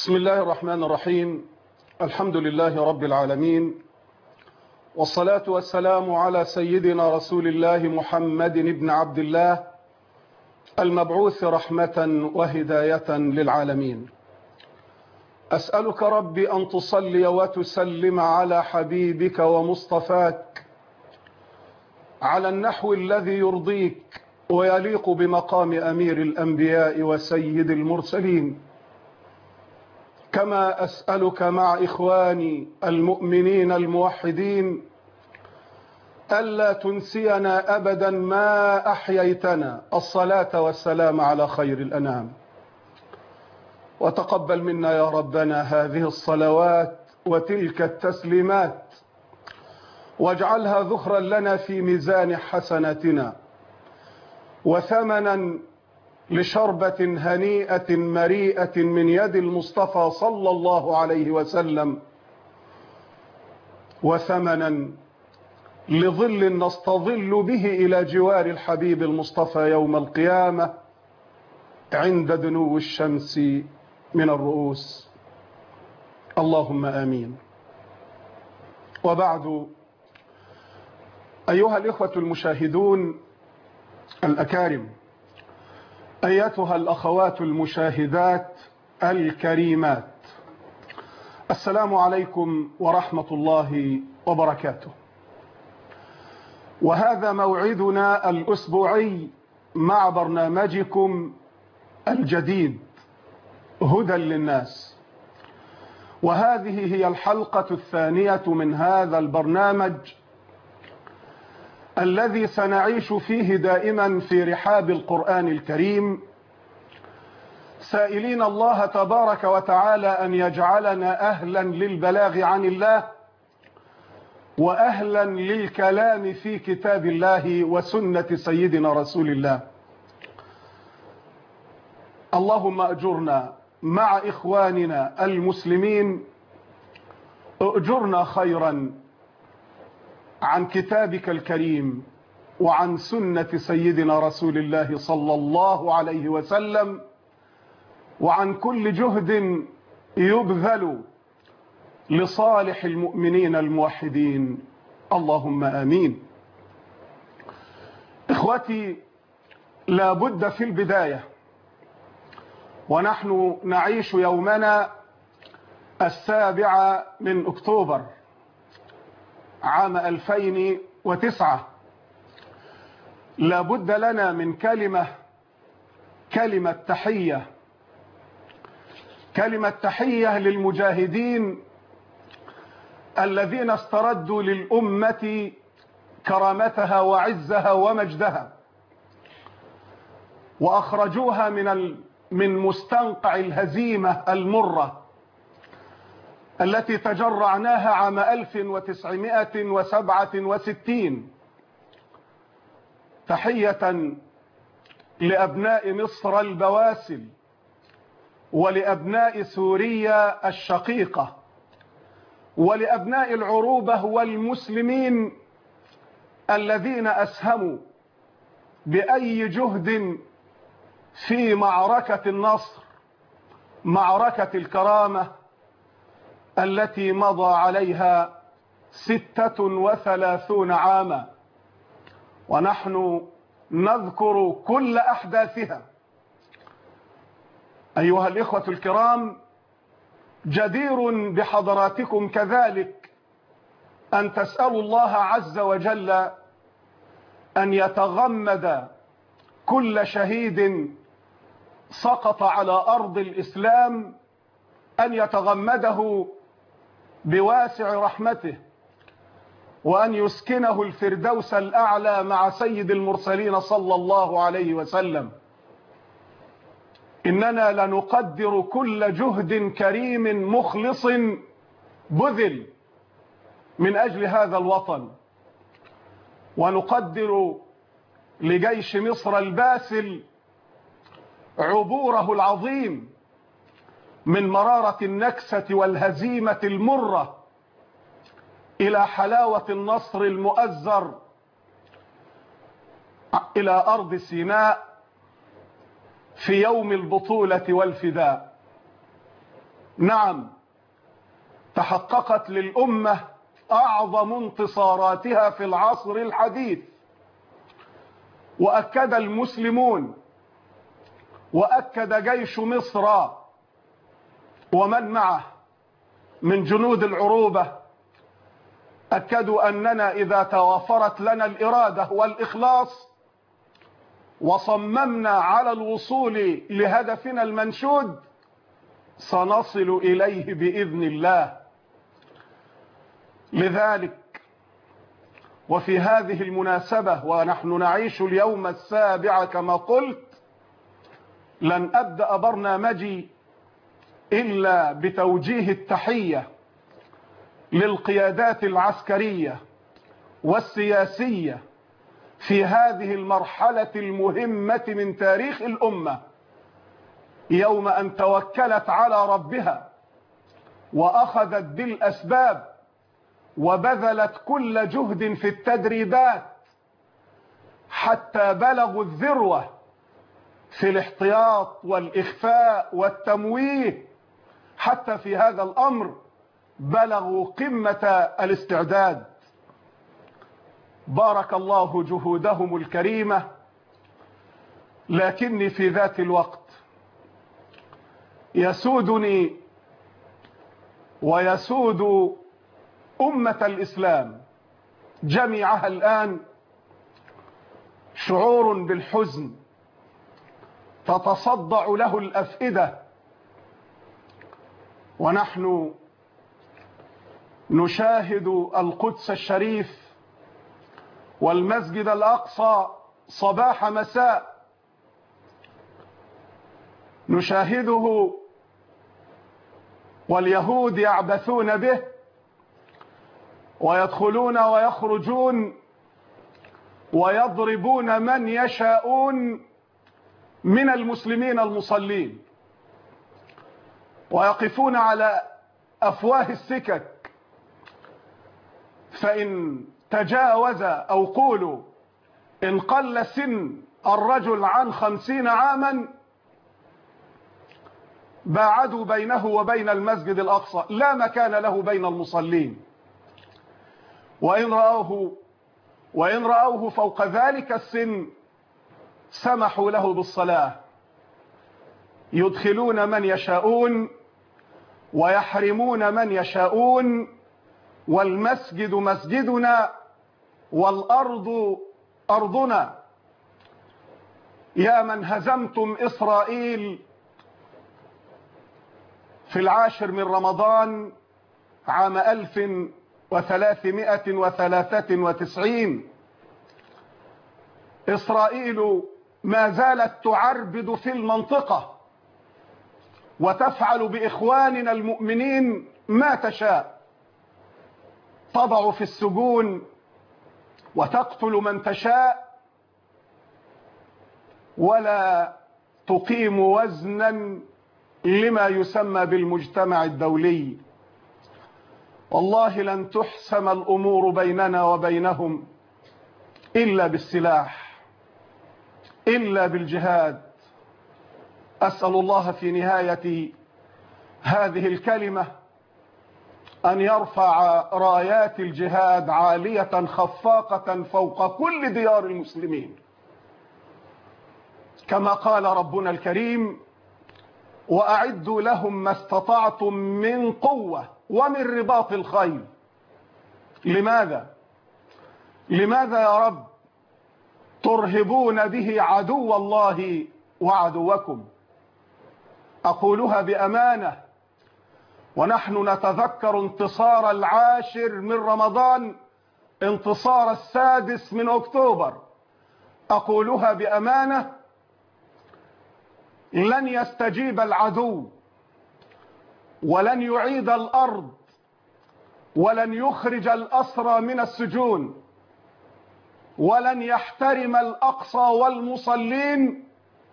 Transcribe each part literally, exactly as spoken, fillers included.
بسم الله الرحمن الرحيم. الحمد لله رب العالمين، والصلاة والسلام على سيدنا رسول الله محمد بن عبد الله المبعوث رحمة وهداية للعالمين. أسألك ربي أن تصلي وتسلم على حبيبك ومصطفاك على النحو الذي يرضيك ويليق بمقام أمير الأنبياء وسيد المرسلين، كما أسألك مع إخواني المؤمنين الموحدين ألا تنسينا أبدا ما أحييتنا الصلاة والسلام على خير الأنام، وتقبل منا يا ربنا هذه الصلوات وتلك التسليمات، واجعلها ذخرا لنا في ميزان حسناتنا وثمنا لشربة هنيئة مريئة من يد المصطفى صلى الله عليه وسلم، وثمنا لظل نستظل به إلى جوار الحبيب المصطفى يوم القيامة عند دنو الشمس من الرؤوس. اللهم آمين. وبعد، أيها الإخوة المشاهدون الأكارم، أيتها الأخوات المشاهدات الكريمات، السلام عليكم ورحمة الله وبركاته. وهذا موعدنا الأسبوعي مع برنامجكم الجديد هدى للناس، وهذه هي الحلقة الثانية من هذا البرنامج الذي سنعيش فيه دائما في رحاب القرآن الكريم، سائلين الله تبارك وتعالى أن يجعلنا أهلا للبلاغ عن الله وأهلا للكلام في كتاب الله وسنة سيدنا رسول الله. اللهم أجرنا مع إخواننا المسلمين، أجرنا خيرا عن كتابك الكريم وعن سنة سيدنا رسول الله صلى الله عليه وسلم، وعن كل جهد يبذل لصالح المؤمنين الموحدين. اللهم آمين. إخوتي، لا بد في البداية ونحن نعيش يومنا السابع من أكتوبر عام ألفين وتسعة، لا بد لنا من كلمة كلمة تحية كلمة تحية للمجاهدين الذين استردوا للأمة كرامتها وعزها ومجدها، وأخرجوها من من مستنقع الهزيمة المرة التي تجرعناها عام ألف وتسعمائة وسبعة وستين. تحية لأبناء مصر البواسل ولأبناء سوريا الشقيقة ولأبناء العروبة والمسلمين الذين أسهموا بأي جهد في معركة النصر، معركة الكرامة التي مضى عليها ستة وثلاثون عاما، ونحن نذكر كل أحداثها. أيها الإخوة الكرام، جدير بحضراتكم كذلك أن تسألوا الله عز وجل أن يتغمد كل شهيد سقط على أرض الإسلام، أن يتغمده بواسع رحمته، وأن يسكنه الفردوس الأعلى مع سيد المرسلين صلى الله عليه وسلم. إننا لنقدر كل جهد كريم مخلص بذل من أجل هذا الوطن، ونقدر لجيش مصر الباسل عبوره العظيم من مرارة النكسة والهزيمة المرة إلى حلاوة النصر المؤزر إلى أرض سيناء في يوم البطولة والفداء. نعم، تحققت للأمة أعظم انتصاراتها في العصر الحديث، وأكد المسلمون وأكد جيش مصر ومن معه من جنود العروبة، أكدوا أننا إذا توافرت لنا الإرادة والإخلاص وصممنا على الوصول لهدفنا المنشود سنصل إليه بإذن الله. لذلك وفي هذه المناسبة ونحن نعيش اليوم السابع كما قلت، لن أبدأ برنامجي إلا بتوجيه التحية للقيادات العسكرية والسياسية في هذه المرحلة المهمة من تاريخ الأمة، يوم أن توكلت على ربها وأخذت بالأسباب وبذلت كل جهد في التدريبات حتى بلغوا الذروة في الاحتياط والإخفاء والتمويه، حتى في هذا الأمر بلغوا قمة الاستعداد. بارك الله جهودهم الكريمة، لكني في ذات الوقت يسودني ويسود أمة الإسلام جميعها الآن شعور بالحزن تتصدع له الأفئدة، ونحن نشاهد القدس الشريف والمسجد الأقصى صباح مساء، نشاهده واليهود يعبثون به ويدخلون ويخرجون ويضربون من يشاءون من المسلمين المصلين، ويقفون على أفواه السكك، فإن تجاوز أو قولوا إن قل سن الرجل عن خمسين عاما باعدوا بينه وبين المسجد الأقصى، لا مكان له بين المصلين. وإن رأوه وإن رأوه فوق ذلك السن سمحوا له بالصلاة، يدخلون من يشاءون ويحرمون من يشاءون، والمسجد مسجدنا والأرض أرضنا. يا من هزمتم إسرائيل في العاشر من رمضان عام ألف وثلاثمائة وثلاثة وتسعين، إسرائيل ما زالت تعربد في المنطقة وتفعل بإخواننا المؤمنين ما تشاء، تضع في السجون وتقتل من تشاء ولا تقيم وزنا لما يسمى بالمجتمع الدولي. والله لن تحسم الأمور بيننا وبينهم إلا بالسلاح، إلا بالجهاد. أسأل الله في نهاية هذه الكلمة أن يرفع رايات الجهاد عالية خفاقة فوق كل ديار المسلمين، كما قال ربنا الكريم: وأعدوا لهم ما استطعتم من قوة ومن رباط الخيل. لماذا؟ لماذا يا رب ترهبون به عدو الله وعدوكم؟ أقولها بأمانة ونحن نتذكر انتصار العاشر من رمضان، انتصار السادس من أكتوبر، أقولها بأمانة: لن يستجيب العدو ولن يعيد الأرض ولن يخرج الأسرى من السجون ولن يحترم الأقصى والمصلين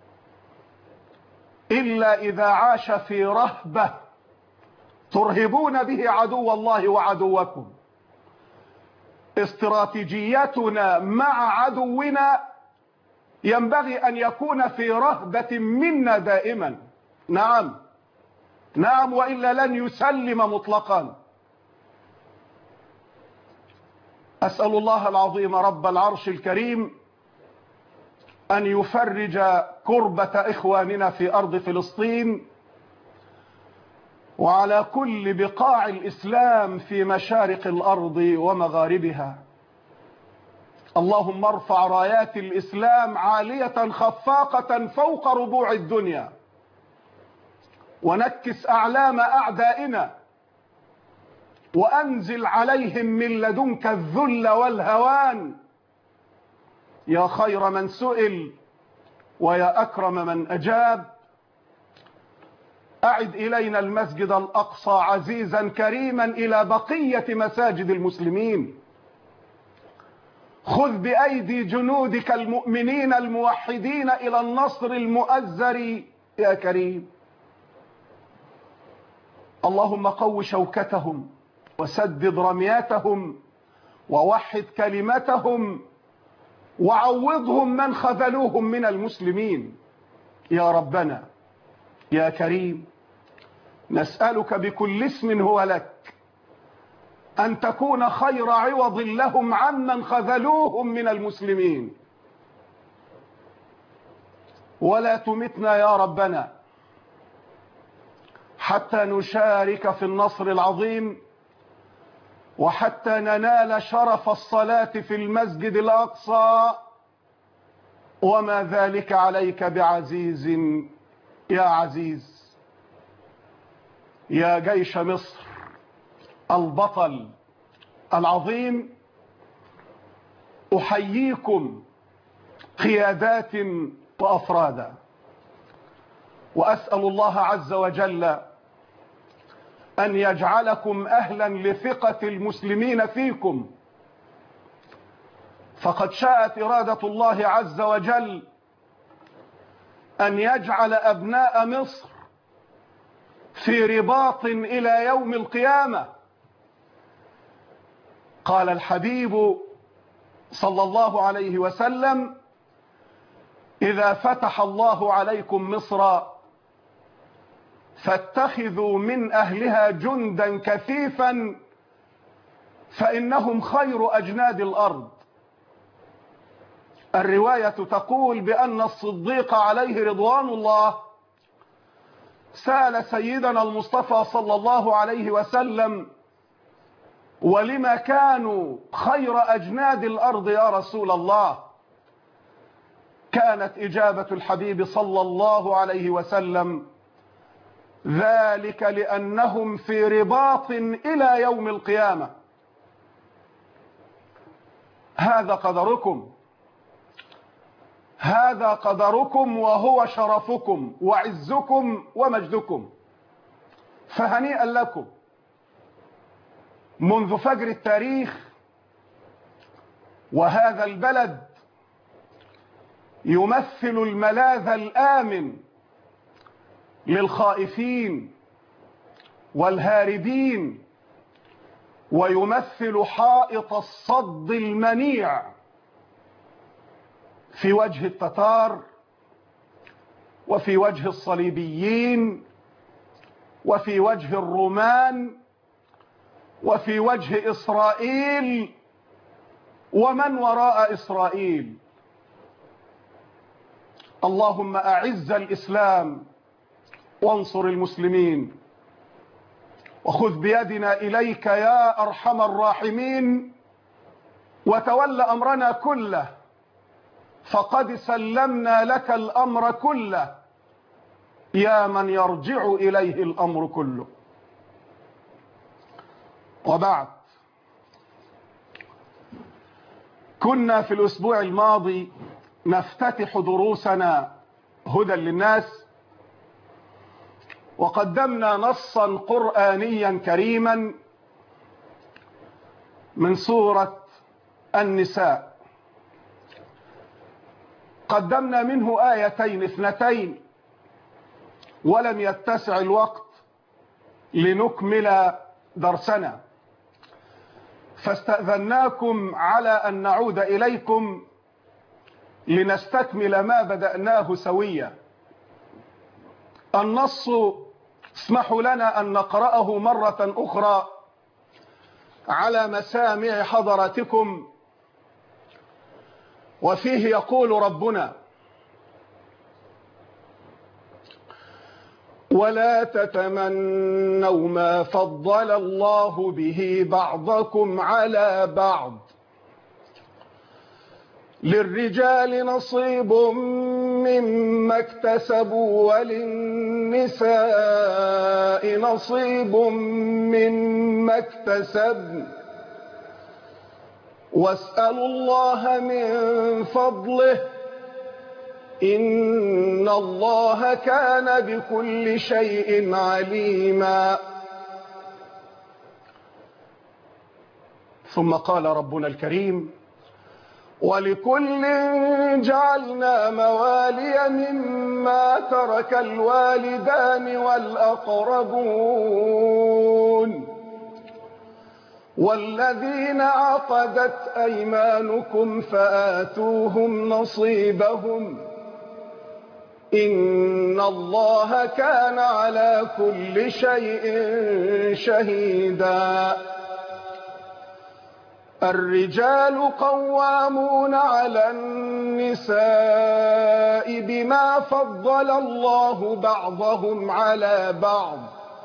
إلا إذا عاش في رهبة ترهبون به عدو الله وعدوكم. استراتيجيتنا مع عدونا ينبغي أن يكون في رهبة منا دائما. نعم، نعم، وإلا لن يسلم مطلقا. أسأل الله العظيم رب العرش الكريم أن يفرج كربة إخواننا في أرض فلسطين وعلى كل بقاع الإسلام في مشارق الأرض ومغاربها. اللهم ارفع رايات الإسلام عالية خفاقة فوق ربوع الدنيا، ونكس أعلام أعدائنا، وأنزل عليهم من لدنك الذل والهوان يا خير من سئل ويا أكرم من أجاب. أعد إلينا المسجد الأقصى عزيزا كريما إلى بقية مساجد المسلمين. خذ بأيدي جنودك المؤمنين الموحدين إلى النصر المؤزر يا كريم. اللهم قو شوكتهم وسدد رمياتهم ووحد كلمتهم وعوضهم من خذلوهم من المسلمين يا ربنا يا كريم. نسألك بكل اسم هو لك أن تكون خير عوض لهم عمن خذلوهم من المسلمين، ولا تمتنا يا ربنا حتى نشارك في النصر العظيم، وحتى ننال شرف الصلاة في المسجد الأقصى، وما ذلك عليك بعزيز يا عزيز. يا جيش مصر البطل العظيم، أحييكم قيادات وأفرادا، وأسأل الله عز وجل أن يجعلكم أهلا لثقة المسلمين فيكم، فقد شاءت إرادة الله عز وجل أن يجعل أبناء مصر في رباط إلى يوم القيامة. قال الحبيب صلى الله عليه وسلم: إذا فتح الله عليكم مصر فاتخذوا من أهلها جندا كثيفا فإنهم خير أجناد الأرض. الرواية تقول بأن الصديق عليه رضوان الله سأل سيدنا المصطفى صلى الله عليه وسلم: ولما كانوا خير أجناد الأرض يا رسول الله؟ كانت إجابة الحبيب صلى الله عليه وسلم: ذلك لأنهم في رباط إلى يوم القيامة. هذا قدركم، هذا قدركم وهو شرفكم وعزكم ومجدكم، فهنيئا لكم. منذ فجر التاريخ وهذا البلد يمثل الملاذ الآمن للخائفين والهاربين، ويمثل حائط الصد المنيع في وجه التتار وفي وجه الصليبيين وفي وجه الرومان وفي وجه إسرائيل ومن وراء إسرائيل. اللهم أعز الإسلام وانصر المسلمين، وخذ بيدنا إليك يا أرحم الراحمين، وتول أمرنا كله، فقد سلمنا لك الأمر كله يا من يرجع إليه الأمر كله. وبعد، كنا في الأسبوع الماضي نفتتح دروسنا هدى للناس، وقدمنا نصا قرآنيا كريما من سورة النساء. قدمنا منه آيتين اثنتين، ولم يتسع الوقت لنكمل درسنا، فاستأذناكم على أن نعود إليكم لنستكمل ما بدأناه سويا. النص اسمحوا لنا أن نقرأه مرة أخرى على مسامع حضراتكم. وفيه يقول ربنا: ولا تتمنوا ما فضل الله به بعضكم على بعض، للرجال نصيب مما اكتسبوا وللنساء نصيب مما اكتسبن، واسألوا الله من فضله إن الله كان بكل شيء عليما. ثم قال ربنا الكريم: ولكل جعلنا موالي مما ترك الوالدان والأقربون والذين عقدت أيمانكم فآتوهم نصيبهم إن الله كان على كل شيء شهيدا. الرجال قوامون على النساء بما فضل الله بعضهم على بعض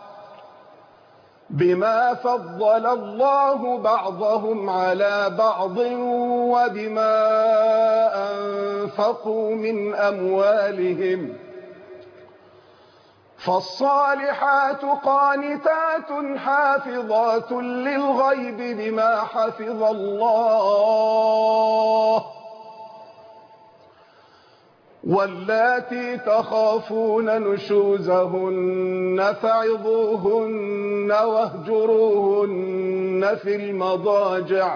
بما فضل الله بعضهم على بعض وبما أنفقوا من أموالهم، فالصالحات قانتات حافظات للغيب بما حفظ الله، واللاتي تخافون نشوزهن فعظوهن واهجروهن في المضاجع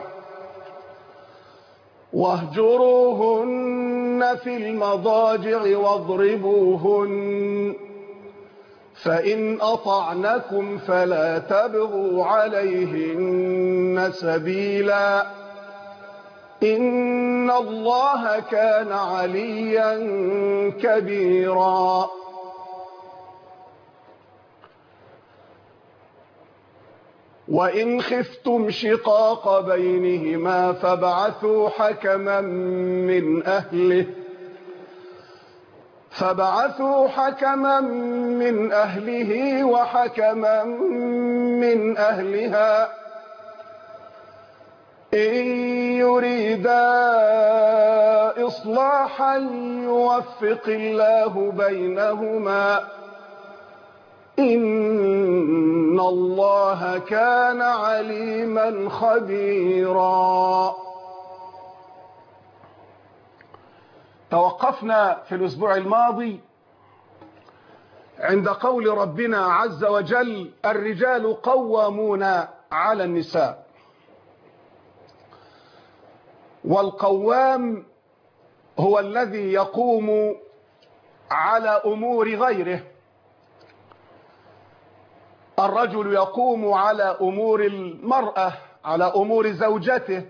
واهجروهن في المضاجع واضربوهن، فإن أطعنكم فلا تبغوا عليهن سبيلا إن الله كان عليا كبيرا. وإن خفتم شقاق بينهما فابعثوا حكما من أهله فابعثوا حكما من أهله وحكما من أهلها إن يريدا إصلاحا يوفق الله بينهما إن الله كان عليما خبيرا. توقفنا في الأسبوع الماضي عند قول ربنا عز وجل: الرجال قوامون على النساء. والقوام هو الذي يقوم على أمور غيره. الرجل يقوم على أمور المرأة، على أمور زوجته،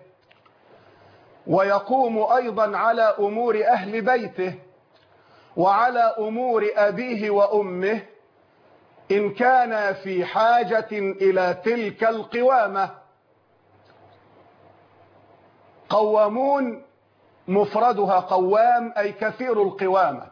ويقوم أيضا على أمور أهل بيته وعلى أمور أبيه وأمه إن كان في حاجة إلى تلك القوامة. قوامون مفردها قوام، أي كثير القوامة.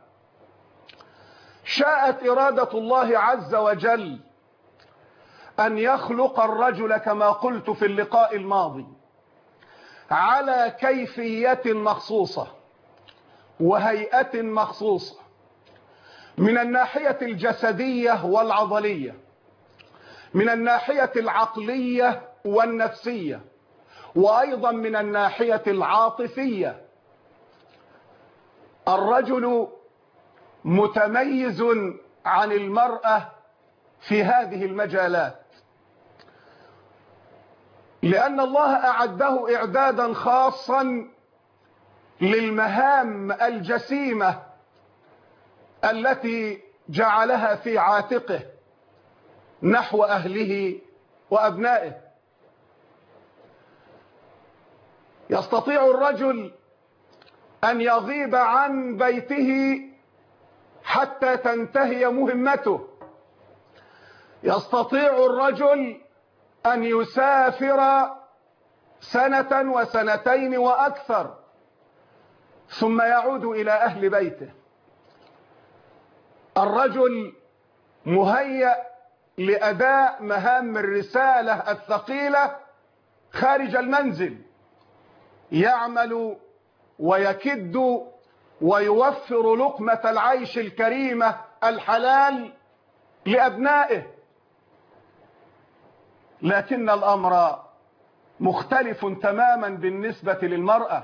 شاءت إرادة الله عز وجل أن يخلق الرجل كما قلت في اللقاء الماضي على كيفية مخصوصة وهيئة مخصوصة من الناحية الجسدية والعضلية، من الناحية العقلية والنفسية، وأيضا من الناحية العاطفية. الرجل متميز عن المرأة في هذه المجالات، لأن الله أعده إعدادا خاصا للمهام الجسيمة التي جعلها في عاتقه نحو أهله وأبنائه. يستطيع الرجل أن يغيب عن بيته حتى تنتهي مهمته، يستطيع الرجل أن يسافر سنة وسنتين وأكثر ثم يعود إلى أهل بيته. الرجل مهيأ لأداء مهام الرسالة الثقيلة خارج المنزل، يعمل ويكد ويوفر لقمة العيش الكريمة الحلال لأبنائه. لكن الأمر مختلف تماما بالنسبة للمرأة.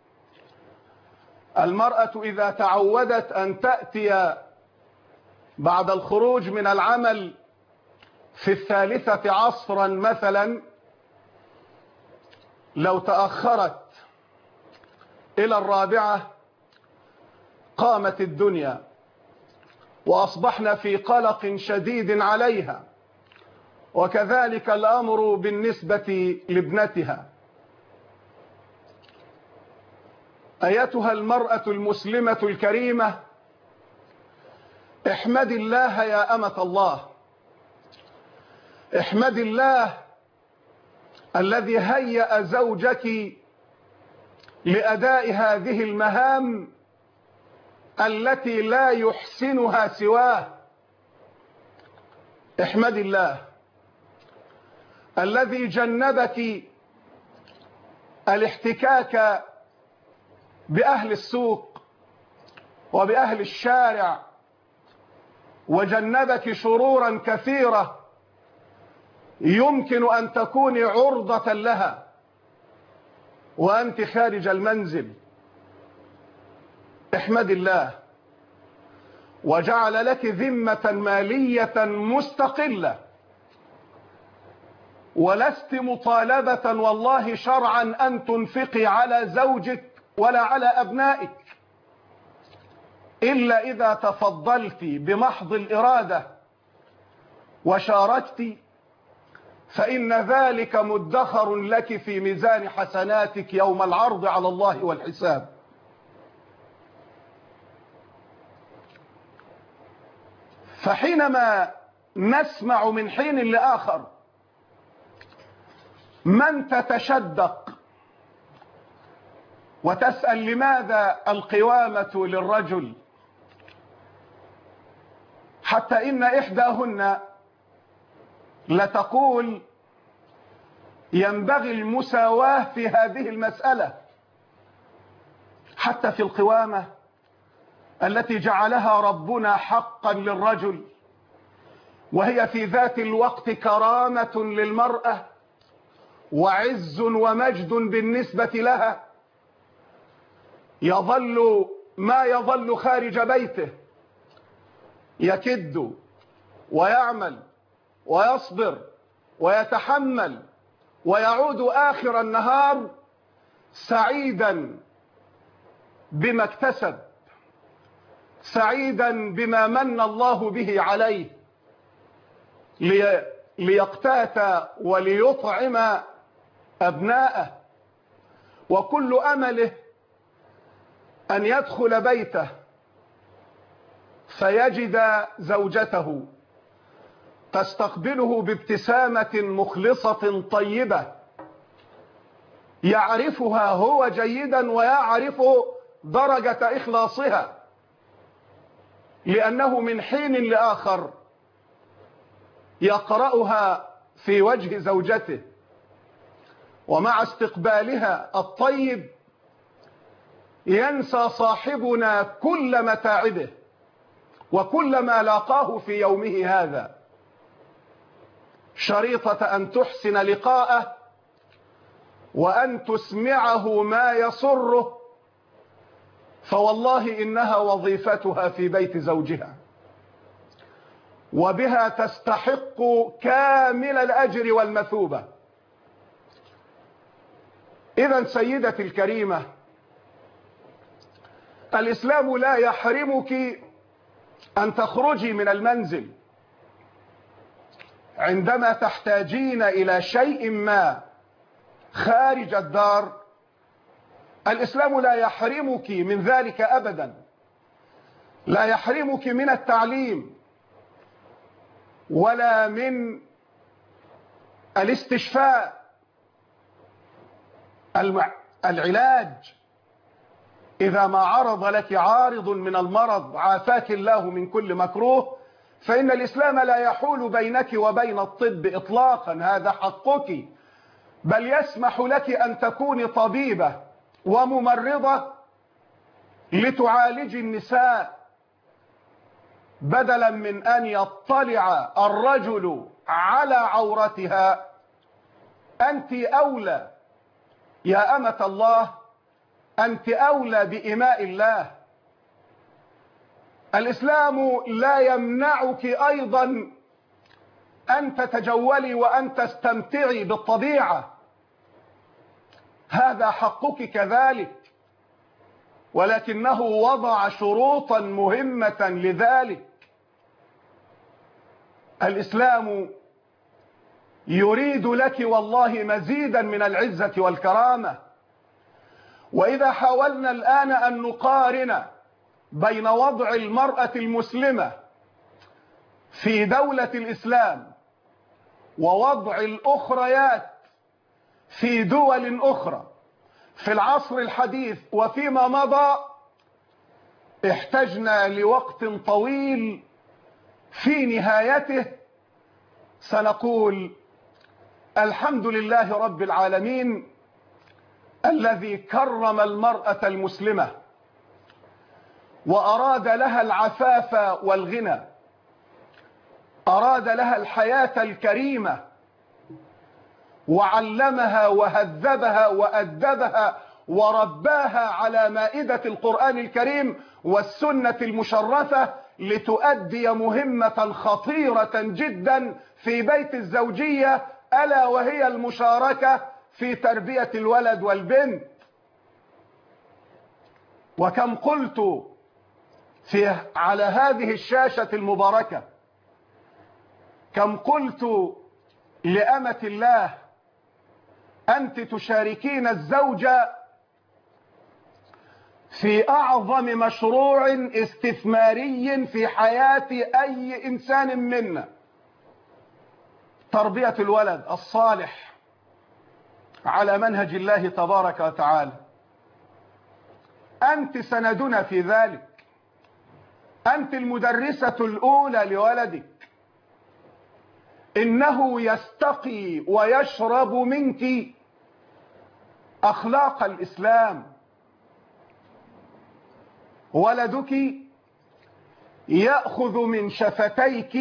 المرأة إذا تعودت أن تأتي بعد الخروج من العمل في الثالثة عصرا مثلا، لو تأخرت إلى الرابعة قامت الدنيا وأصبحنا في قلق شديد عليها. وكذلك الأمر بالنسبة لابنتها. أيتها المرأة المسلمة الكريمة، احمد الله يا أمة الله، احمد الله الذي هيأ زوجك لأداء هذه المهام التي لا يحسنها سواه. احمد الله الذي جنبك الاحتكاك بأهل السوق وبأهل الشارع، وجنبك شرورا كثيرة يمكن أن تكوني عرضة لها وأنت خارج المنزل. احمد الله. وجعل لك ذمة مالية مستقلة، ولست مطالبة والله شرعا أن تنفقي على زوجك ولا على أبنائك، إلا إذا تفضلت بمحض الإرادة وشاركت، فإن ذلك مدخر لك في ميزان حسناتك يوم العرض على الله والحساب. فحينما نسمع من حين لآخر من تتشدق وتسأل لماذا القوامة للرجل، حتى إن إحداهن لتقول ينبغي المساواة في هذه المسألة، حتى في القوامة التي جعلها ربنا حقا للرجل، وهي في ذات الوقت كرامة للمرأة وعز ومجد بالنسبة لها. يظل ما يظل خارج بيته يكد ويعمل ويصبر ويتحمل، ويعود آخر النهار سعيدا بما اكتسب، سعيدا بما من الله به عليه، ليقتات وليطعم أبناءه، وكل أمله أن يدخل بيته فيجد زوجته تستقبله بابتسامة مخلصة طيبة، يعرفها هو جيدا ويعرف درجة إخلاصها، لأنه من حين لآخر يقرأها في وجه زوجته، ومع استقبالها الطيب ينسى صاحبنا كل متاعبه وكل ما لاقاه في يومه هذا، شريطة أن تحسن لقاءه وأن تسمعه ما يسره، فوالله إنها وظيفتها في بيت زوجها، وبها تستحق كامل الأجر والمثوبة. إذا سيدتي الكريمة، الإسلام لا يحرمك أن تخرجي من المنزل عندما تحتاجين إلى شيء ما خارج الدار. الإسلام لا يحرمك من ذلك أبدا، لا يحرمك من التعليم، ولا من الاستشفاء. العلاج إذا ما عرض لك عارض من المرض عافاك الله من كل مكروه، فإن الإسلام لا يحول بينك وبين الطب إطلاقا، هذا حقك، بل يسمح لك أن تكوني طبيبة وممرضة لتعالج النساء، بدلا من أن يطلع الرجل على عورتها. أنت أولى يا أمة الله، أنت أولى بإماء الله. الإسلام لا يمنعك أيضا أن تتجولي وأن تستمتعي بالطبيعة، هذا حقك كذلك، ولكنه وضع شروطا مهمة لذلك. الإسلام يريد لك والله مزيدا من العزة والكرامة. وإذا حاولنا الآن أن نقارن بين وضع المرأة المسلمة في دولة الإسلام ووضع الأخريات في دول أخرى في العصر الحديث وفيما مضى، احتجنا لوقت طويل، في نهايته سنقول الحمد لله رب العالمين الذي كرم المرأة المسلمة وأراد لها العفاف والغنى، أراد لها الحياة الكريمة، وعلمها وهذبها وأدبها ورباها على مائدة القرآن الكريم والسنة المشرفة لتؤدي مهمة خطيرة جدا في بيت الزوجية، ألا وهي المشاركة في تربية الولد والبنت. وكم قلت في على هذه الشاشة المباركة، كم قلت لأمة الله أنت تشاركين الزوجة في أعظم مشروع استثماري في حياة أي إنسان منا، تربية الولد الصالح على منهج الله تبارك وتعالى. أنت سندنا في ذلك، أنت المدرسة الأولى لولدك، إنه يستقي ويشرب منك أخلاق الإسلام. ولدك يأخذ من شفتيك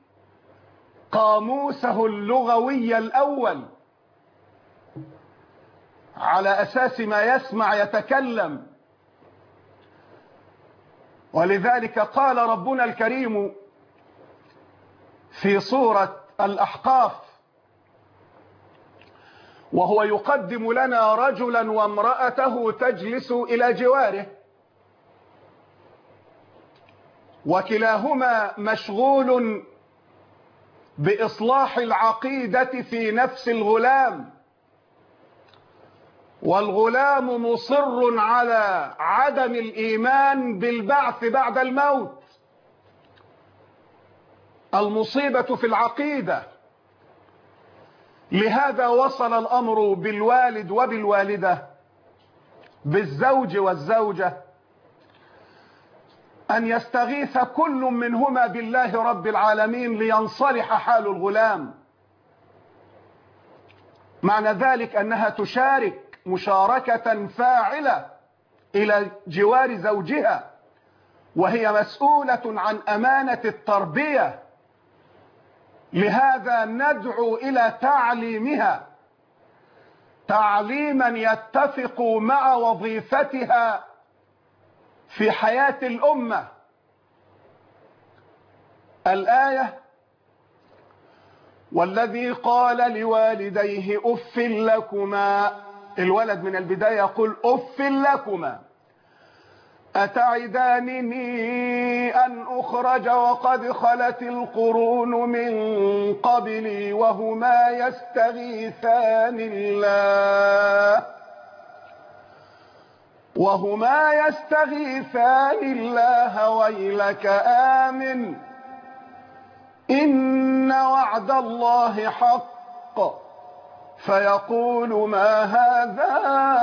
قاموسه اللغوي الأول، على أساس ما يسمع يتكلم. ولذلك قال ربنا الكريم في سورة الأحقاف وهو يقدم لنا رجلا وامرأته تجلس إلى جواره، وكلاهما مشغول بإصلاح العقيدة في نفس الغلام، والغلام مصر على عدم الإيمان بالبعث بعد الموت. المصيبة في العقيدة. لهذا وصل الأمر بالوالد وبالوالدة، بالزوج والزوجة، أن يستغيث كل منهما بالله رب العالمين لينصلح حال الغلام. معنى ذلك أنها تشارك مشاركة فاعلة إلى جوار زوجها، وهي مسؤولة عن أمانة التربية. لهذا ندعو إلى تعليمها تعليما يتفق مع وظيفتها في حياة الأمة. الآية: والذي قال لوالديه أف لكما، الولد من البداية يقول أف لكما أتعدانني أن أخرج وقد خلت القرون من قبلي وهما يستغيثان الله وهما يستغيثان الله ويلك آمن إن وعد الله حق فيقول ما هذا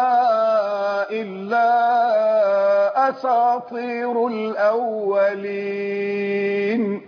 إلا أساطير الأولين.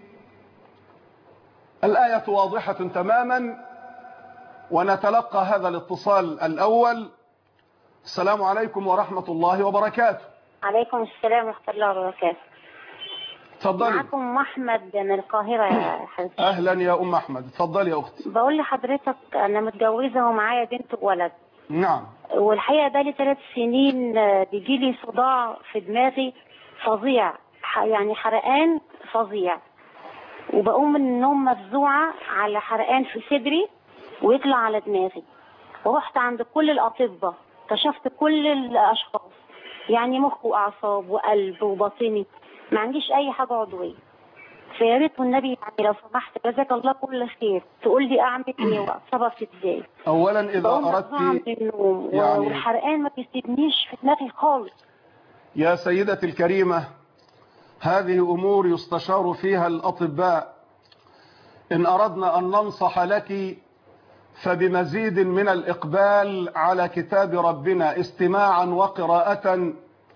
الآية واضحة تماما، ونتلقى هذا الاتصال الأول. السلام عليكم ورحمة الله وبركاته. عليكم السلام ورحمة الله وبركاته. تفضلي. معكم أم أحمد من القاهرة يا حبيبتي. أهلا يا أم أحمد، تفضلي يا أختي. بقول لحضرتك أنا متجوزة ومعايا بنت وولد. نعم. والحقيقة ده لي ثلاث سنين بيجي لي صداع في دماغي فظيع، يعني حرقان فظيع، وبقوم من النوم مفزوعة على حرقان في صدري ويطلع على دماغي. ورحت عند كل الأطباء، كشفت كل الأشخاص، يعني مخ وأعصاب وقلب وباطني، ما عنديش أي حاجة عضوية. فيا ريت والنبي يعني لو سمحت جزاك الله كل خير تقول لي أعمل إيه وأتصرف إزاي. أولا إذا أردت يعني والحرقان ما بيسيبنيش في دماغي خالص. يا سيدتي الكريمة، هذه أمور يستشار فيها الأطباء. إن أردنا أن ننصح لك فبمزيد من الإقبال على كتاب ربنا استماعا وقراءة،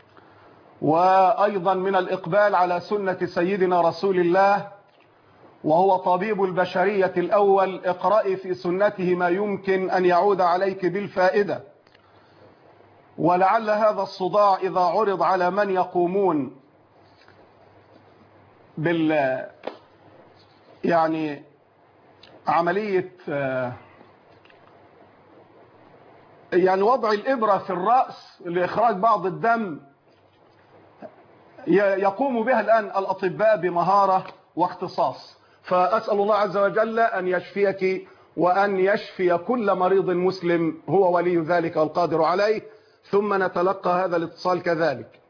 وأيضا من الإقبال على سنة سيدنا رسول الله وهو طبيب البشرية الأول. اقرأي في سنته ما يمكن أن يعود عليك بالفائدة. ولعل هذا الصداع إذا عرض على من يقومون بال يعني عملية يعني وضع الإبرة في الرأس لإخراج بعض الدم، يقوم بها الآن الأطباء بمهارة واختصاص. فأسأل الله عز وجل أن يشفيك وأن يشفي كل مريض مسلم، هو ولي ذلك والقادر عليه. ثم نتلقى هذا الاتصال كذلك.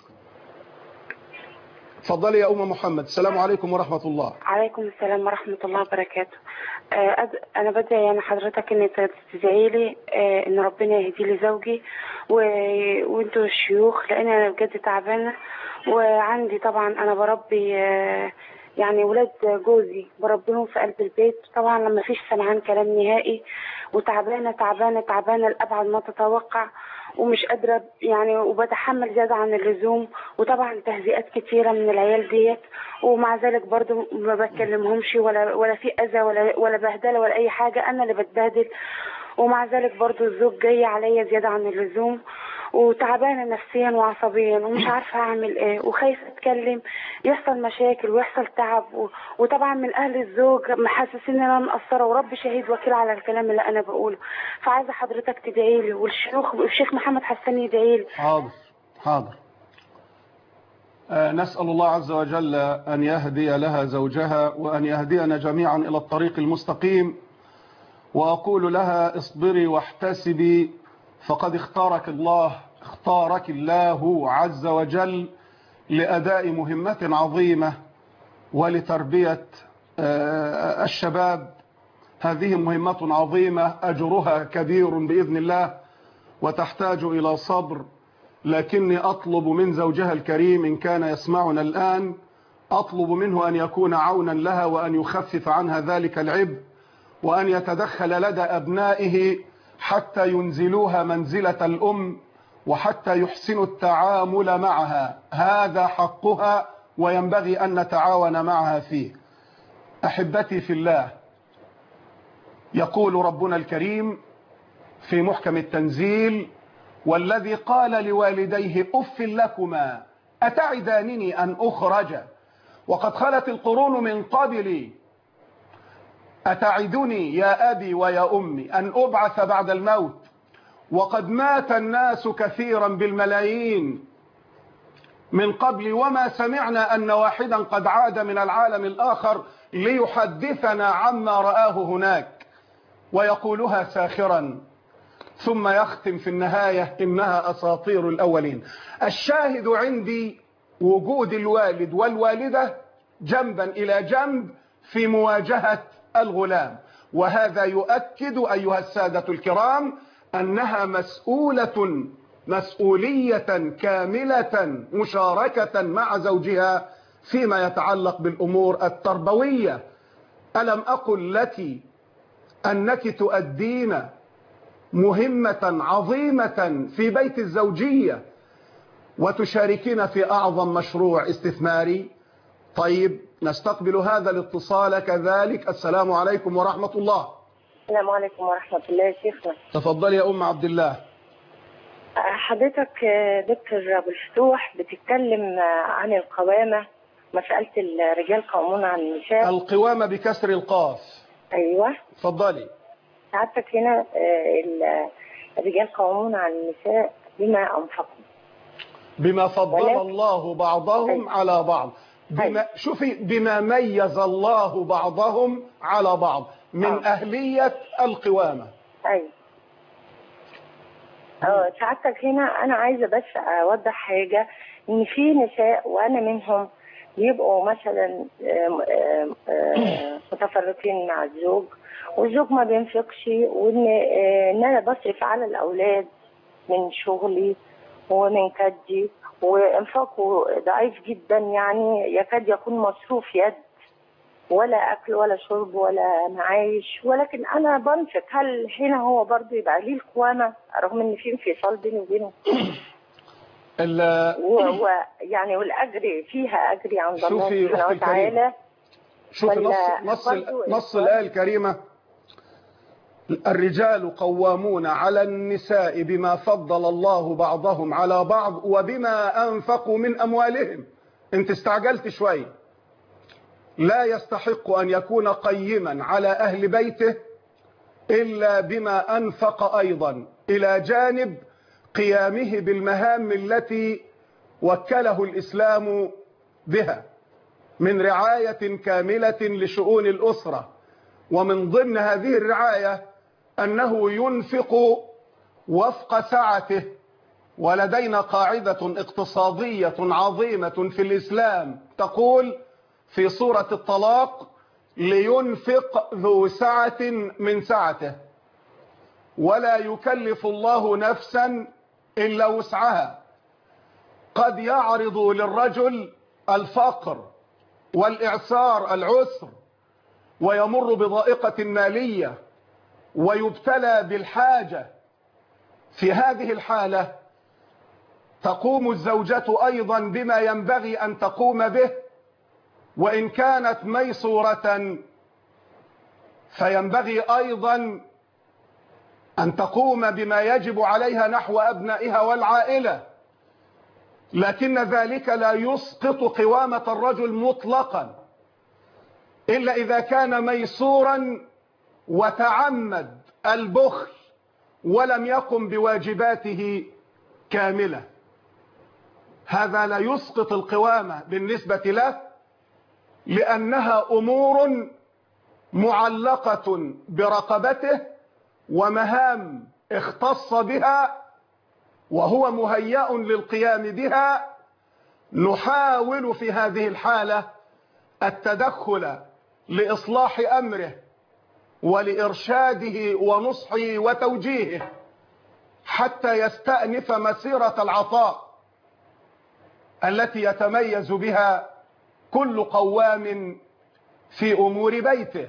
تفضلي يا أم محمد. السلام عليكم ورحمة الله. عليكم السلام ورحمة الله وبركاته. أنا بدعي يعني حضرتك إن تدعي لي إن ربنا يهدي لي زوجي وأنتوا الشيوخ، لأن أنا بجد تعبانة. وعندي طبعا أنا بربي يعني ولاد جوزي بربيهم في قلب البيت، طبعا لما فيش سمعان كلام نهائي، وتعبانة تعبانة تعبانة لأبعد ما تتوقع، ومش قادرة يعني، وبتحمل زيادة عن اللزوم، وطبعا تهزيئات كتيرة من العيال ديت، ومع ذلك برضو ما بتكلمهمش ولا ولا في أذى ولا ولا بهدلة ولا أي حاجة، أنا اللي بتبهدل. ومع ذلك برضو الزوج جاي عليا زيادة عن اللزوم، وتعبانة نفسيا وعصبيا، ومش عارفة أعمل إيه، وخايفة أتكلم يحصل مشاكل ويحصل تعب. وطبعا من أهل الزوج محسسين إن أنا مقصرة، ورب شهيد وكيل على الكلام اللي أنا بقوله. فعايزة حضرتك تدعي لي، والشيخ الشيخ محمد حسن يدعي لي. حاضر حاضر. آه نسأل الله عز وجل أن يهدي لها زوجها وأن يهدينا جميعا إلى الطريق المستقيم. وأقول لها اصبري واحتسبي، فقد اختارك الله اختارك الله عز وجل لأداء مهمة عظيمة ولتربية الشباب. هذه مهمة عظيمة أجرها كبير بإذن الله، وتحتاج إلى صبر. لكني أطلب من زوجها الكريم إن كان يسمعنا الآن، أطلب منه أن يكون عونا لها وأن يخفف عنها ذلك العبء، وأن يتدخل لدى أبنائه حتى ينزلوها منزلة الأم، وحتى يحسنوا التعامل معها. هذا حقها وينبغي أن نتعاون معها فيه. أحبتي في الله، يقول ربنا الكريم في محكم التنزيل: والذي قال لوالديه أف لكما أتعدانني أن أخرج وقد خلت القرون من قبلي أتعدني يا أبي ويا أمي أن أبعث بعد الموت وقد مات الناس كثيرا بالملايين من قبل وما سمعنا أن واحدا قد عاد من العالم الآخر ليحدثنا عما رآه هناك، ويقولها ساخرا، ثم يختم في النهاية: إنها أساطير الأولين. الشاهد عندي وجود الوالد والوالدة جنبا إلى جنب في مواجهة الغلام، وهذا يؤكد أيها السادة الكرام أنها مسؤولة مسؤولية كاملة مشاركة مع زوجها فيما يتعلق بالأمور التربوية. ألم أقل لك أنك تؤدين مهمة عظيمة في بيت الزوجية وتشاركين في أعظم مشروع استثماري؟ طيب نستقبل هذا الاتصال كذلك. السلام عليكم ورحمة الله. السلام عليكم ورحمة الله يا شيخنا. تفضلي يا أم عبد الله. حضرتك دكتور أبو الفتوح بتتكلم عن القوامة، مسألة الرجال قوامون على النساء. القوامة بكسر القاف. أيوة. تفضلي. سعادتك هنا الرجال قوامون على النساء بما أنفقوا، بما فضل الله بعضهم أيوة. على بعض، بما أيوة. شوفي بما ميز الله بعضهم على بعض من أوه. أهلية القوامة. أيوة. اه سعادتك هنا أنا عايزة بس أوضح حاجة، إن في نساء وأنا منهم بيبقوا مثلا متفرقين مع الزوج والزوج ما بينفقش، وإن إن أنا بصرف على الأولاد من شغلي ومن كدي، وإنفاقه ضعيف جدا، يعني يكاد يكون مصروف يد، ولا أكل ولا شرب ولا معايش، ولكن أنا بنفق. هل هنا هو برضه يبقى ليه القوامة رغم إن في انفصال بيني وبينه؟ و يعني والأجر فيها أجري عند الله سبحانه وتعالى. شوفي نص نص نص الآية الكريمة: الرجال قوامون على النساء بما فضل الله بعضهم على بعض وبما أنفقوا من أموالهم. انت استعجلت شوي. لا يستحق أن يكون قيما على أهل بيته إلا بما أنفق أيضا، إلى جانب قيامه بالمهام التي وكله الإسلام بها من رعاية كاملة لشؤون الأسرة. ومن ضمن هذه الرعاية أنه ينفق وفق سعته. ولدينا قاعدة اقتصادية عظيمة في الإسلام تقول في سورة الطلاق: لينفق ذو سعة من سعته ولا يكلف الله نفسا إلا وسعها. قد يعرض للرجل الفقر والإعسار العسر ويمر بضائقة مالية ويبتلى بالحاجة. في هذه الحالة تقوم الزوجة أيضا بما ينبغي أن تقوم به، وإن كانت ميسورة فينبغي أيضا أن تقوم بما يجب عليها نحو أبنائها والعائلة. لكن ذلك لا يسقط قوامة الرجل مطلقا، إلا إذا كان ميسورا وتعمد البخل ولم يقم بواجباته كاملة. هذا لا يسقط القوامة بالنسبة له، لأنها أمور معلقة برقبته ومهام اختص بها وهو مهيأ للقيام بها. نحاول في هذه الحالة التدخل لإصلاح أمره ولإرشاده ونصحه وتوجيهه حتى يستأنف مسيرة العطاء التي يتميز بها كل قوام في أمور بيته.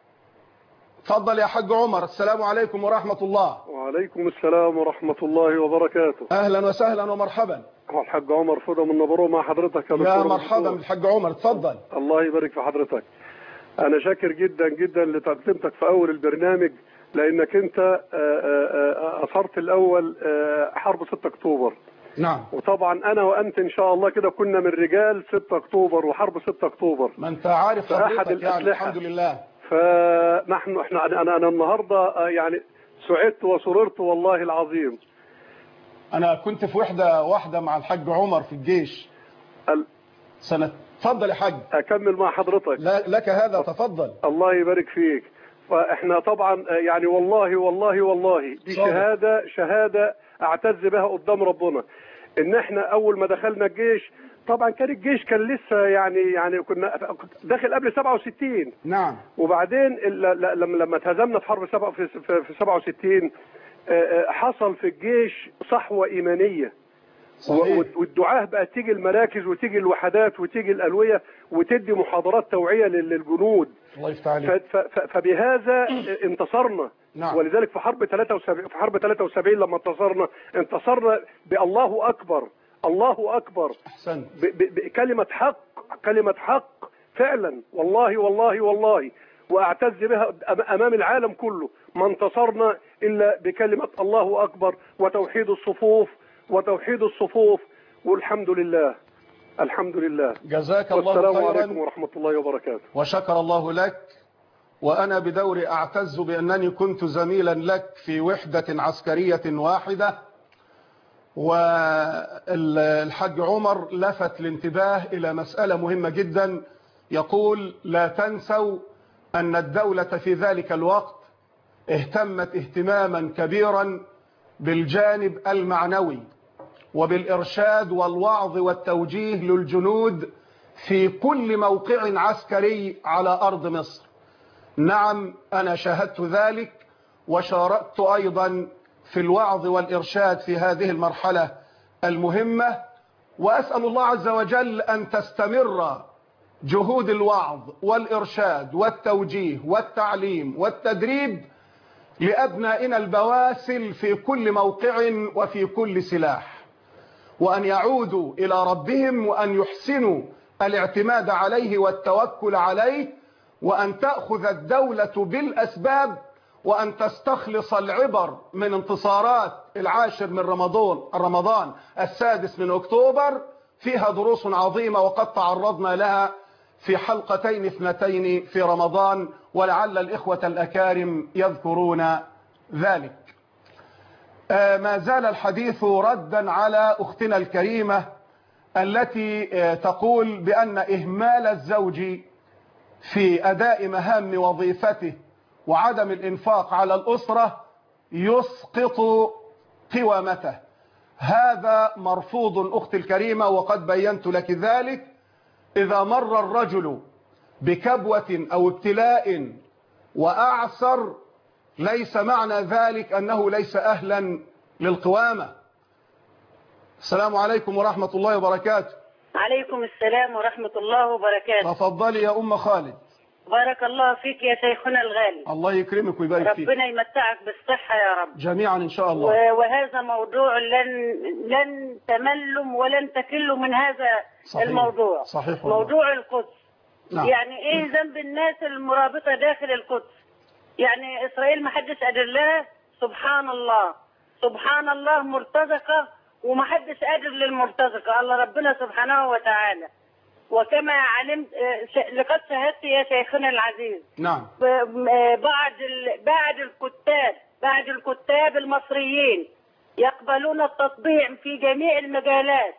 تفضل يا حاج عمر. السلام عليكم ورحمة الله. وعليكم السلام ورحمة الله وبركاته. أهلا وسهلا ومرحبا. الحاج عمر فضة من نبرو مع حضرتك يا دكتور. يا مرحبا بالحاج عمر، تفضل. الله يبارك في حضرتك. أنا شاكر جدا جدا لتقدمتك في أول البرنامج، لأنك أنت أثرت الأول حرب ستة أكتوبر. نعم. وطبعا أنا وأنت إن شاء الله كده كنا من رجال ستة أكتوبر وحرب ستة أكتوبر. ما أنت عارف حضرتك يعني الحمد لله. فنحن احنا أنا أنا النهارده يعني سعدت وسررت والله العظيم. أنا كنت في وحدة واحدة مع الحاج عمر في الجيش ال... سنة. تفضل يا حاج. أكمل مع حضرتك. لا لك هذا، تفضل. الله يبارك فيك. فإحنا طبعا يعني والله والله والله دي صادق. شهادة شهادة أعتز بها قدام ربنا، إن إحنا أول ما دخلنا الجيش طبعا كان الجيش كان لسه يعني يعني كنا داخل قبل سبعة وستين. نعم. وبعدين لما لما اتهزمنا في حرب سبعة في في سبعة وستين حصل في الجيش صحوة إيمانية. صحيح. والدعاة بقى تيجي المراكز وتيجي الوحدات وتيجي الألوية وتدي محاضرات توعية للجنود. الله يفتح عليك. فبهذا انتصرنا. نعم. ولذلك في حرب ثلاثة وسبعين في حرب ثلاثة وسبعين لما انتصرنا انتصرنا بالله أكبر، الله أكبر. أحسنت. بكلمة حق، كلمة حق فعلا، والله والله والله، وأعتز بها أمام العالم كله. ما انتصرنا إلا بكلمة الله أكبر وتوحيد الصفوف وتوحيد الصفوف، والحمد لله، الحمد لله. جزاك الله خيرا. والسلام عليكم ورحمة الله وبركاته. وشكر الله لك. وأنا بدوري أعتز بأنني كنت زميلا لك في وحدة عسكرية واحدة. والحاج عمر لفت الانتباه إلى مسألة مهمة جدا، يقول لا تنسوا أن الدولة في ذلك الوقت اهتمت اهتماما كبيرا بالجانب المعنوي وبالإرشاد والوعظ والتوجيه للجنود في كل موقع عسكري على أرض مصر. نعم أنا شاهدت ذلك وشاركت أيضا في الوعظ والإرشاد في هذه المرحلة المهمة، وأسأل الله عز وجل أن تستمر جهود الوعظ والإرشاد والتوجيه والتعليم والتدريب لأبنائنا البواسل في كل موقع وفي كل سلاح، وأن يعودوا إلى ربهم وأن يحسنوا الاعتماد عليه والتوكل عليه، وأن تأخذ الدولة بالأسباب، وأن تستخلص العبر من انتصارات العاشر من رمضان رمضان السادس من أكتوبر، فيها دروس عظيمة وقد تعرضنا لها في حلقتين اثنتين في رمضان، ولعل الإخوة الأكارم يذكرون ذلك. ما زال الحديث ردا على أختنا الكريمة التي تقول بأن إهمال الزوج في أداء مهام وظيفته وعدم الإنفاق على الأسرة يسقط قوامته. هذا مرفوض أختي الكريمة، وقد بينت لك ذلك. إذا مر الرجل بكبوة أو ابتلاء وأعسر ليس معنى ذلك أنه ليس أهلا للقوامة. السلام عليكم ورحمة الله وبركاته. عليكم السلام ورحمة الله وبركاته. تفضلي يا أم خالد. بارك الله فيك يا شيخنا الغالي. الله يكرمك ويبارك فيك. ربنا يمتعك بالصحة يا رب جميعا إن شاء الله. وهذا موضوع لن لن تملم ولن تكلوا من هذا صحيح. الموضوع صحيح والله. موضوع القدس. نعم. يعني ايه ذنب الناس المرابطة داخل القدس؟ يعني إسرائيل ما حدش قادر لها. سبحان الله سبحان الله، مرتزقة وما حدش قادر للمرتزقة، الله ربنا سبحانه وتعالى. وكما علمت لقد شاهدت يا شيخنا العزيز. نعم. بعض بعض الكتاب بعض الكتاب المصريين يقبلون التطبيع في جميع المجالات.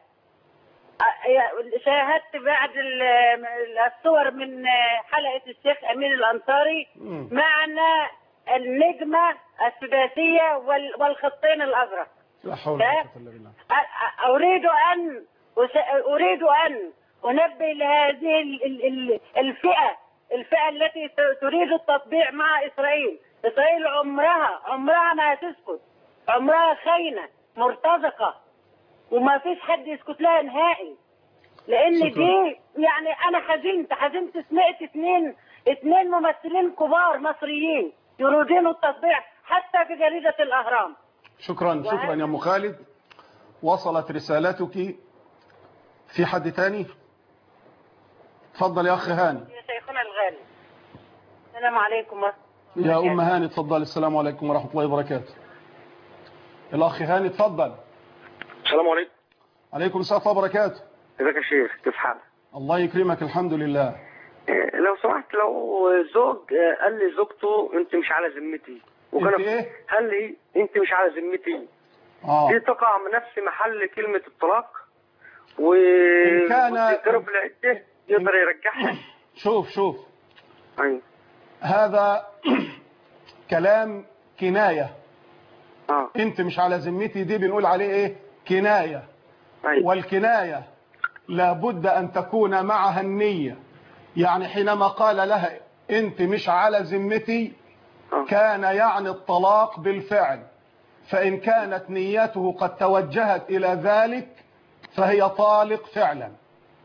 شاهدت بعض الصور من حلقة الشيخ أمين الأنصاري معنا النجمة السداسية والخطين الأزرق. لا حول ولا قوة إلا بالله. أريد أن أريد أن أنبه لهذه الفئة الفئة التي تريد التطبيع مع إسرائيل. إسرائيل عمرها عمرها ما هتسكت، عمرها خاينة مرتزقة، وما فيش حد يسكت لها نهائي. لأن شكرا. دي يعني أنا حزنت حزنت سمعت اثنين اثنين ممثلين كبار مصريين يريدون التطبيع حتى في جريدة الأهرام. شكرا شكرا يا أم خالد، وصلت رسالتك. في حد تاني؟ تفضل يا أخ هاني. يا شيخنا الغالي. السلام عليكم. يا أم هاني تفضل. السلام عليكم ورحمة الله وبركاته. الأخ هاني تفضل. السلام عليكم. عليكم السلام ورحمة الله وبركاته. ازيك يا شيخ، كيف حالك؟ الله يكرمك الحمد لله. لو سمحت، لو زوج قال لي زوجته انت مش على ذمتي، انت ايه؟ قال لي انت مش على ذمتي، اه دي تقع من نفس محل كلمة الطلاق، و إن كان يضرب العدة يقدر يرجعها. شوف شوف ايوه هذا كلام كناية. اه انت مش على ذمتي دي بنقول عليه ايه؟ كناية. أيوة. والكناية لابد ان تكون معها النية. يعني حينما قال لها انت مش على ذمتي كان يعني الطلاق بالفعل، فإن كانت نيته قد توجهت إلى ذلك فهي طالق فعلا.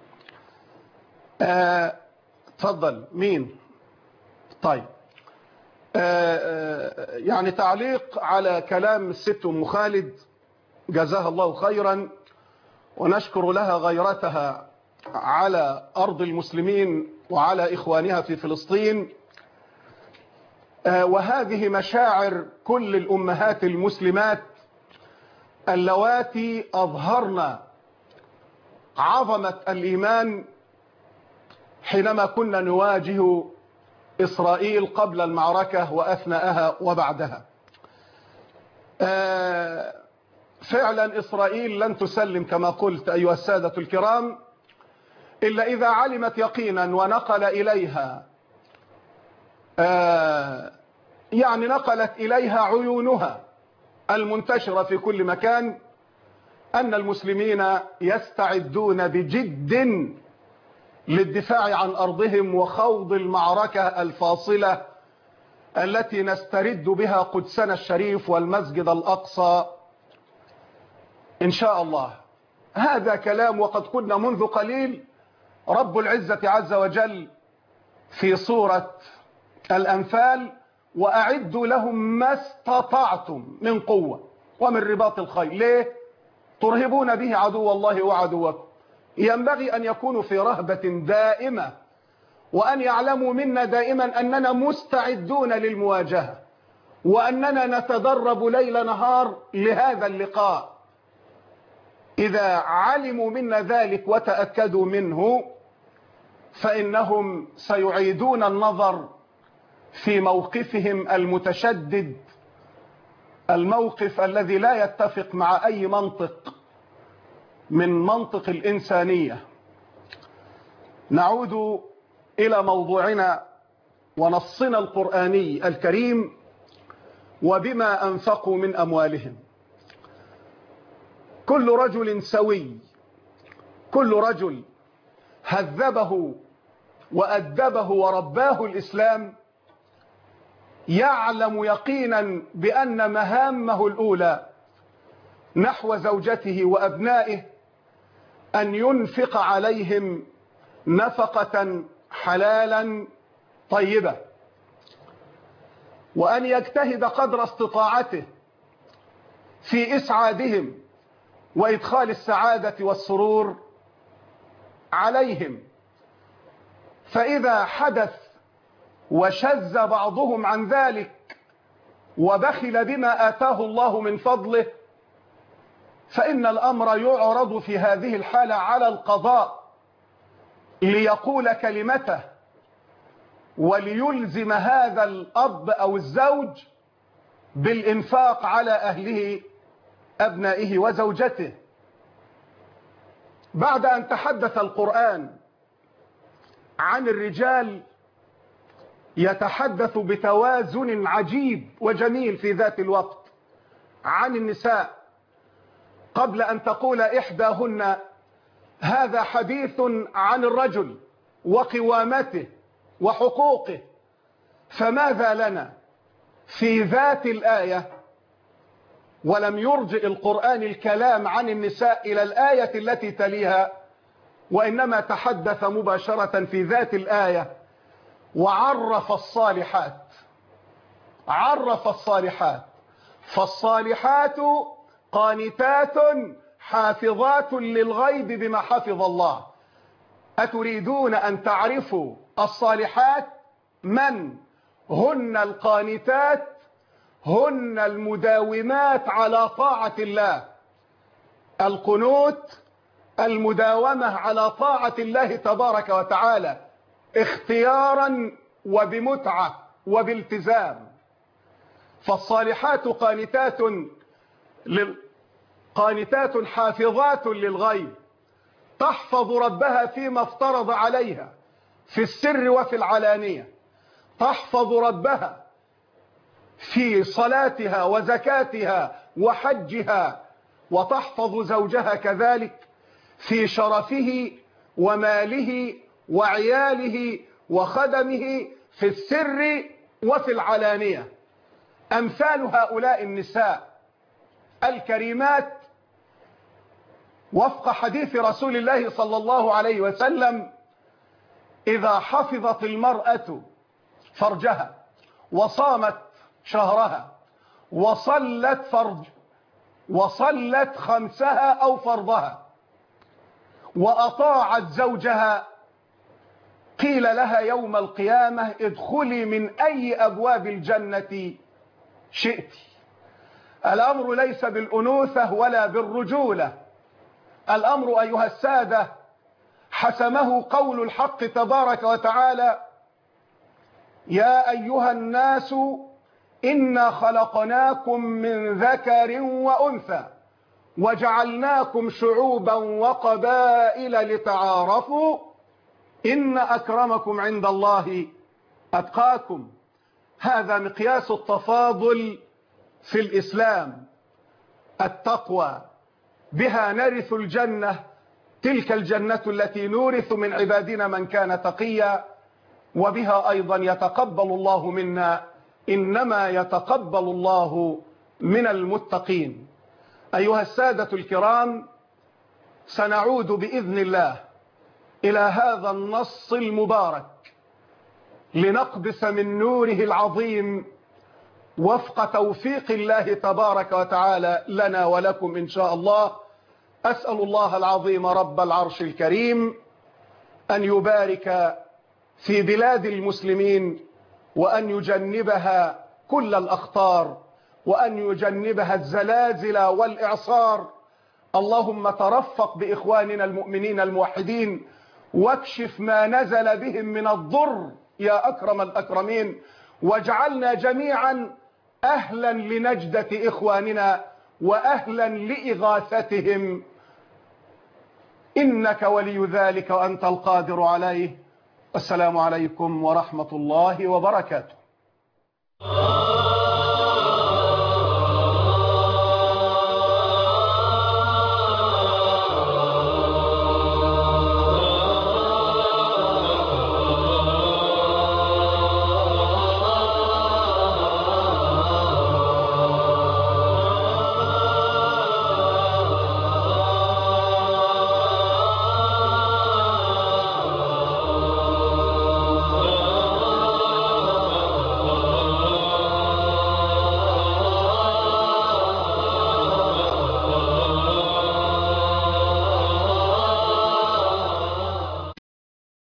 آه، تفضل. مين؟ طيب. آه، آه، يعني تعليق على كلام الست أم خالد، جزاها الله خيرا ونشكر لها غيرتها على أرض المسلمين وعلى إخوانها في فلسطين. آه، وهذه مشاعر كل الأمهات المسلمات اللواتي أظهرن عظمة الإيمان حينما كنا نواجه إسرائيل قبل المعركة وأثناءها وبعدها. آه، فعلا إسرائيل لن تسلم كما قلت أيها السادة الكرام إلا إذا علمت يقينا ونقل إليها آه، يعني نقلت إليها عيونها المنتشرة في كل مكان أن المسلمين يستعدون بجد للدفاع عن أرضهم وخوض المعركة الفاصلة التي نسترد بها قدسنا الشريف والمسجد الأقصى إن شاء الله. هذا كلام وقد قلنا منذ قليل رب العزة عز وجل في سورة الأنفال: وأعدوا لهم ما استطعتم من قوة ومن رباط الخيل. ليه؟ ترهبون به عدو الله وعدوكم. ينبغي أن يكونوا في رهبة دائمة وأن يعلموا منا دائما أننا مستعدون للمواجهة وأننا نتدرب ليل نهار لهذا اللقاء. إذا علموا منا ذلك وتأكدوا منه فإنهم سيعيدون النظر في موقفهم المتشدد، الموقف الذي لا يتفق مع أي منطق من منطق الإنسانية. نعود إلى موضوعنا ونصنا القرآني الكريم وبما أنفقوا من أموالهم. كل رجل سوي، كل رجل هذبه وأدبه ورباه الإسلام يعلم يقينا بأن مهامه الأولى نحو زوجته وأبنائه أن ينفق عليهم نفقة حلالا طيبة، وأن يجتهد قدر استطاعته في إسعادهم وإدخال السعادة والسرور عليهم. فإذا حدث وشذ بعضهم عن ذلك وبخل بما آتاه الله من فضله فإن الأمر يعرض في هذه الحالة على القضاء ليقول كلمته وليلزم هذا الأب أو الزوج بالإنفاق على أهله أبنائه وزوجته. بعد أن تحدث القرآن عن الرجال يتحدث بتوازن عجيب وجميل في ذات الوقت عن النساء. قبل أن تقول إحداهن هذا حديث عن الرجل وقوامته وحقوقه، فماذا لنا في ذات الآية ولم يرجئ القرآن الكلام عن النساء إلى الآية التي تليها، وإنما تحدث مباشرة في ذات الآية وعرف الصالحات. عرف الصالحات: فالصالحات قانتات حافظات للغيب بما حفظ الله. أتريدون أن تعرفوا الصالحات؟ من هن القانتات؟ هن المداومات على طاعة الله. القنوت المداومة على طاعة الله تبارك وتعالى اختيارا وبمتعة وبالتزام. فالصالحات قانتات لل... قانتات حافظات للغيب، تحفظ ربها فيما افترض عليها في السر وفي العلانية، تحفظ ربها في صلاتها وزكاتها وحجها، وتحفظ زوجها كذلك في شرفه وماله وعياله وخدمه في السر وفي العلانية. أمثال هؤلاء النساء الكريمات وفق حديث رسول الله صلى الله عليه وسلم: إذا حفظت المرأة فرجها وصامت شهرها وصلت فرج وصلت خمسها أو فرضها وأطاعت زوجها، قيل لها يوم القيامة: ادخلي من أي أبواب الجنة شئت. الأمر ليس بالأنوثة ولا بالرجولة، الأمر أيها السادة حسمه قول الحق تبارك وتعالى: يا أيها الناس إنا خلقناكم من ذكر وأنثى وجعلناكم شعوبا وقبائل لتعارفوا إن أكرمكم عند الله أتقاكم. هذا مقياس التفاضل في الإسلام، التقوى، بها نرث الجنة، تلك الجنة التي نورث من عبادنا من كان تقيا، وبها أيضا يتقبل الله منا، إنما يتقبل الله من المتقين. أيها السادة الكرام، سنعود بإذن الله إلى هذا النص المبارك لنقبس من نوره العظيم وفق توفيق الله تبارك وتعالى لنا ولكم إن شاء الله. أسأل الله العظيم رب العرش الكريم أن يبارك في بلاد المسلمين، وأن يجنبها كل الأخطار، وأن يجنبها الزلازل والإعصار. اللهم ترفق بإخواننا المؤمنين الموحدين، واكشف ما نزل بهم من الضر يا أكرم الأكرمين، واجعلنا جميعا أهلا لنجدة إخواننا وأهلا لإغاثتهم، إنك ولي ذلك وأنت القادر عليه. السلام عليكم ورحمة الله وبركاته.